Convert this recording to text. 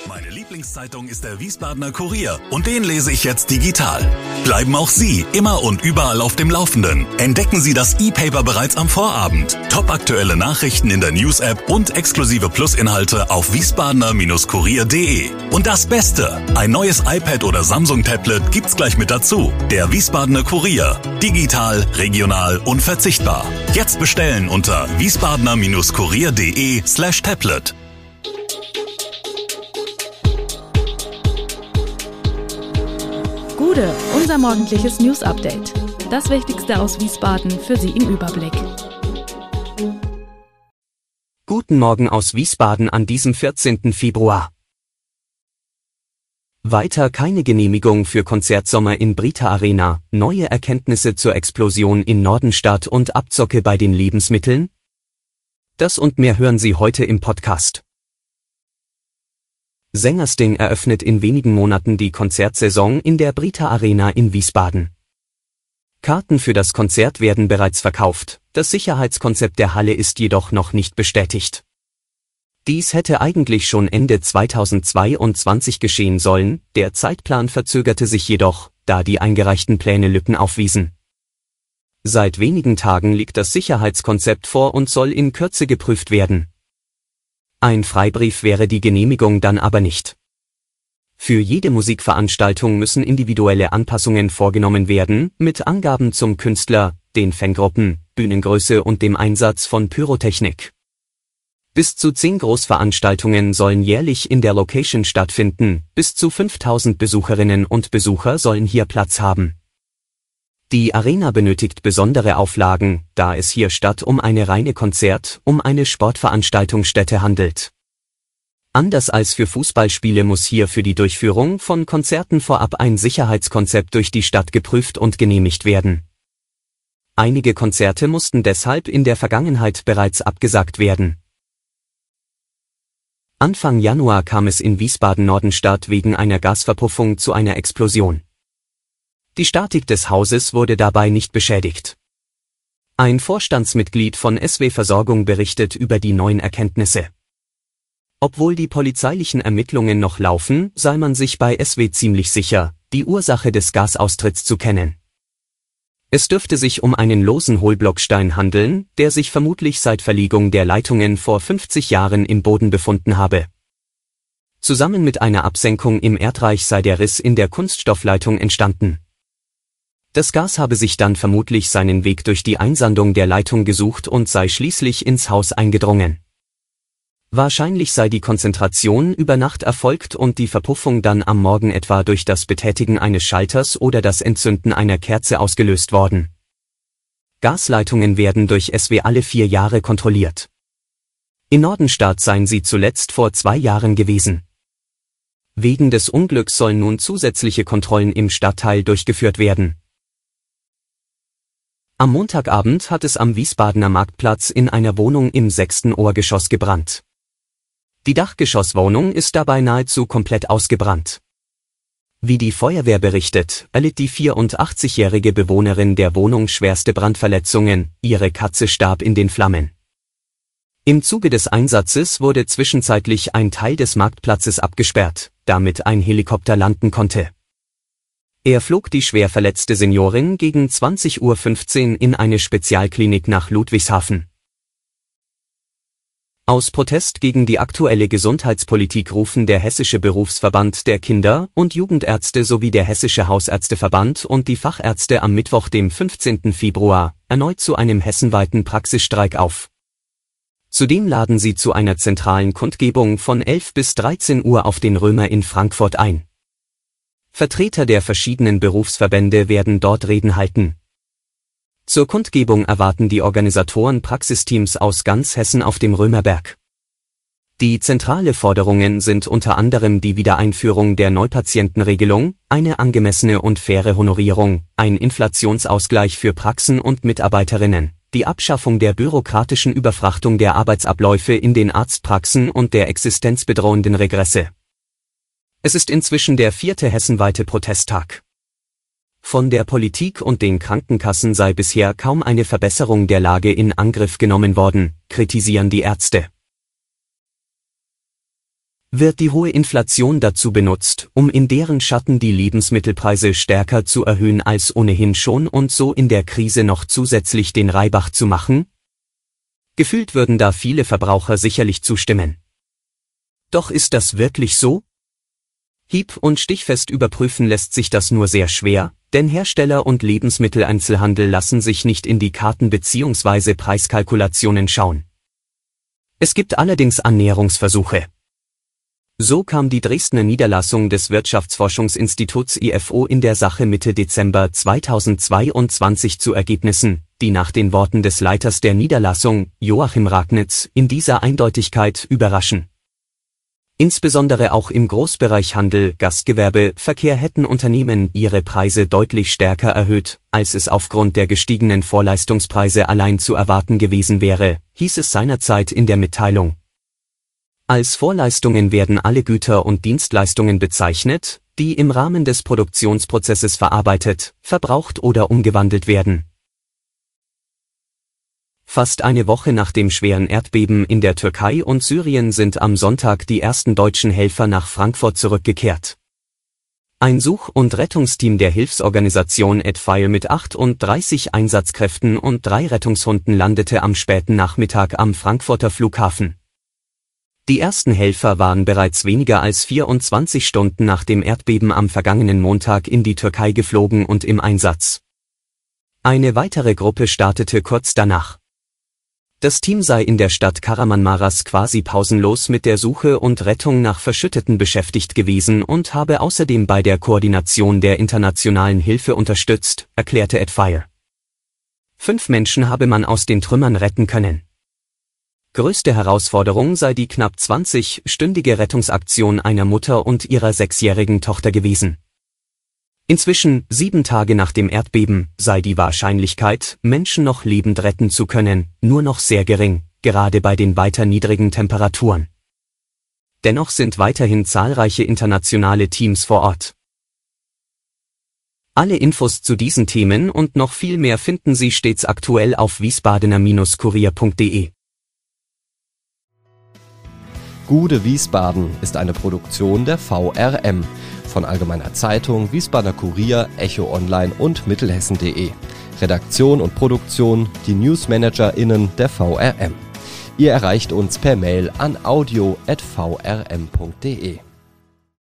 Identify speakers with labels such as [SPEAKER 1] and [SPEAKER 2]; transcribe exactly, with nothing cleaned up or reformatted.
[SPEAKER 1] Meine Lieblingszeitung ist der Wiesbadener Kurier und den lese ich jetzt digital. Bleiben auch Sie immer und überall auf dem Laufenden. Entdecken Sie das E-Paper bereits am Vorabend. Topaktuelle Nachrichten in der News-App und exklusive Plus-Inhalte auf wiesbadener Kurier punkt de. Und das Beste, ein neues iPad oder Samsung-Tablet gibt's gleich mit dazu. Der Wiesbadener Kurier. Digital, regional, unverzichtbar. Jetzt bestellen unter wiesbadener Kurier punkt de slash tablet.
[SPEAKER 2] Gude, unser morgendliches News-Update. Das Wichtigste aus Wiesbaden für Sie im Überblick.
[SPEAKER 3] Guten Morgen aus Wiesbaden an diesem vierzehnten Februar. Weiter keine Genehmigung für Konzertsommer in Brita Arena, neue Erkenntnisse zur Explosion in Nordenstadt und Abzocke bei den Lebensmitteln? Das und mehr hören Sie heute im Podcast. Sängersting eröffnet in wenigen Monaten die Konzertsaison in der Brita Arena in Wiesbaden. Karten für das Konzert werden bereits verkauft, das Sicherheitskonzept der Halle ist jedoch noch nicht bestätigt. Dies hätte eigentlich schon Ende zweitausendzweiundzwanzig geschehen sollen, der Zeitplan verzögerte sich jedoch, da die eingereichten Pläne Lücken aufwiesen. Seit wenigen Tagen liegt das Sicherheitskonzept vor und soll in Kürze geprüft werden. Ein Freibrief wäre die Genehmigung dann aber nicht. Für jede Musikveranstaltung müssen individuelle Anpassungen vorgenommen werden, mit Angaben zum Künstler, den Fangruppen, Bühnengröße und dem Einsatz von Pyrotechnik. Bis zu zehn Großveranstaltungen sollen jährlich in der Location stattfinden, bis zu fünftausend Besucherinnen und Besucher sollen hier Platz haben. Die Arena benötigt besondere Auflagen, da es hier statt um eine reine Konzert-, um eine Sportveranstaltungsstätte handelt. Anders als für Fußballspiele muss hier für die Durchführung von Konzerten vorab ein Sicherheitskonzept durch die Stadt geprüft und genehmigt werden. Einige Konzerte mussten deshalb in der Vergangenheit bereits abgesagt werden. Anfang Januar kam es in Wiesbaden-Nordenstadt wegen einer Gasverpuffung zu einer Explosion. Die Statik des Hauses wurde dabei nicht beschädigt. Ein Vorstandsmitglied von S W Versorgung berichtet über die neuen Erkenntnisse. Obwohl die polizeilichen Ermittlungen noch laufen, sei man sich bei S W ziemlich sicher, die Ursache des Gasaustritts zu kennen. Es dürfte sich um einen losen Hohlblockstein handeln, der sich vermutlich seit Verlegung der Leitungen vor fünfzig Jahren im Boden befunden habe. Zusammen mit einer Absenkung im Erdreich sei der Riss in der Kunststoffleitung entstanden. Das Gas habe sich dann vermutlich seinen Weg durch die Einsandung der Leitung gesucht und sei schließlich ins Haus eingedrungen. Wahrscheinlich sei die Konzentration über Nacht erfolgt und die Verpuffung dann am Morgen etwa durch das Betätigen eines Schalters oder das Entzünden einer Kerze ausgelöst worden. Gasleitungen werden durch S W alle vier Jahre kontrolliert. In Nordenstadt seien sie zuletzt vor zwei Jahren gewesen. Wegen des Unglücks sollen nun zusätzliche Kontrollen im Stadtteil durchgeführt werden. Am Montagabend hat es am Wiesbadener Marktplatz in einer Wohnung im sechsten Obergeschoss gebrannt. Die Dachgeschosswohnung ist dabei nahezu komplett ausgebrannt. Wie die Feuerwehr berichtet, erlitt die vierundachtzigjährige Bewohnerin der Wohnung schwerste Brandverletzungen, ihre Katze starb in den Flammen. Im Zuge des Einsatzes wurde zwischenzeitlich ein Teil des Marktplatzes abgesperrt, damit ein Helikopter landen konnte. Er flog die schwer verletzte Seniorin gegen zwanzig Uhr fünfzehn in eine Spezialklinik nach Ludwigshafen. Aus Protest gegen die aktuelle Gesundheitspolitik rufen der Hessische Berufsverband der Kinder- und Jugendärzte sowie der Hessische Hausärzteverband und die Fachärzte am Mittwoch, dem fünfzehnten Februar, erneut zu einem hessenweiten Praxisstreik auf. Zudem laden sie zu einer zentralen Kundgebung von elf bis dreizehn Uhr auf den Römer in Frankfurt ein. Vertreter der verschiedenen Berufsverbände werden dort Reden halten. Zur Kundgebung erwarten die Organisatoren Praxisteams aus ganz Hessen auf dem Römerberg. Die zentrale Forderungen sind unter anderem die Wiedereinführung der Neupatientenregelung, eine angemessene und faire Honorierung, ein Inflationsausgleich für Praxen und Mitarbeiterinnen, die Abschaffung der bürokratischen Überfrachtung der Arbeitsabläufe in den Arztpraxen und der existenzbedrohenden Regresse. Es ist inzwischen der vierte hessenweite Protesttag. Von der Politik und den Krankenkassen sei bisher kaum eine Verbesserung der Lage in Angriff genommen worden, kritisieren die Ärzte. Wird die hohe Inflation dazu benutzt, um in deren Schatten die Lebensmittelpreise stärker zu erhöhen als ohnehin schon und so in der Krise noch zusätzlich den Reibach zu machen? Gefühlt würden da viele Verbraucher sicherlich zustimmen. Doch ist das wirklich so? Hieb- und stichfest überprüfen lässt sich das nur sehr schwer, denn Hersteller und Lebensmitteleinzelhandel lassen sich nicht in die Karten bzw. Preiskalkulationen schauen. Es gibt allerdings Annäherungsversuche. So kam die Dresdner Niederlassung des Wirtschaftsforschungsinstituts I F O in der Sache Mitte Dezember zweitausendzweiundzwanzig zu Ergebnissen, die nach den Worten des Leiters der Niederlassung, Joachim Ragnitz, in dieser Eindeutigkeit überraschen. Insbesondere auch im Großbereich Handel, Gastgewerbe, Verkehr hätten Unternehmen ihre Preise deutlich stärker erhöht, als es aufgrund der gestiegenen Vorleistungspreise allein zu erwarten gewesen wäre, hieß es seinerzeit in der Mitteilung. Als Vorleistungen werden alle Güter und Dienstleistungen bezeichnet, die im Rahmen des Produktionsprozesses verarbeitet, verbraucht oder umgewandelt werden. Fast eine Woche nach dem schweren Erdbeben in der Türkei und Syrien sind am Sonntag die ersten deutschen Helfer nach Frankfurt zurückgekehrt. Ein Such- und Rettungsteam der Hilfsorganisation Edfire mit achtunddreißig Einsatzkräften und drei Rettungshunden landete am späten Nachmittag am Frankfurter Flughafen. Die ersten Helfer waren bereits weniger als vierundzwanzig Stunden nach dem Erdbeben am vergangenen Montag in die Türkei geflogen und im Einsatz. Eine weitere Gruppe startete kurz danach. Das Team sei in der Stadt Kahramanmaraş quasi pausenlos mit der Suche und Rettung nach Verschütteten beschäftigt gewesen und habe außerdem bei der Koordination der internationalen Hilfe unterstützt, erklärte Edfire. Fünf Menschen habe man aus den Trümmern retten können. Größte Herausforderung sei die knapp zwanzig-stündige Rettungsaktion einer Mutter und ihrer sechsjährigen Tochter gewesen. Inzwischen, sieben Tage nach dem Erdbeben, sei die Wahrscheinlichkeit, Menschen noch lebend retten zu können, nur noch sehr gering, gerade bei den weiter niedrigen Temperaturen. Dennoch sind weiterhin zahlreiche internationale Teams vor Ort. Alle Infos zu diesen Themen und noch viel mehr finden Sie stets aktuell auf wiesbadener Kurier punkt de.
[SPEAKER 4] Gude Wiesbaden ist eine Produktion der V R M von Allgemeiner Zeitung, Wiesbadener Kurier, Echo Online und Mittelhessen punkt de. Redaktion und Produktion die NewsmanagerInnen der V R M. Ihr erreicht uns per Mail an audio at v r m punkt de.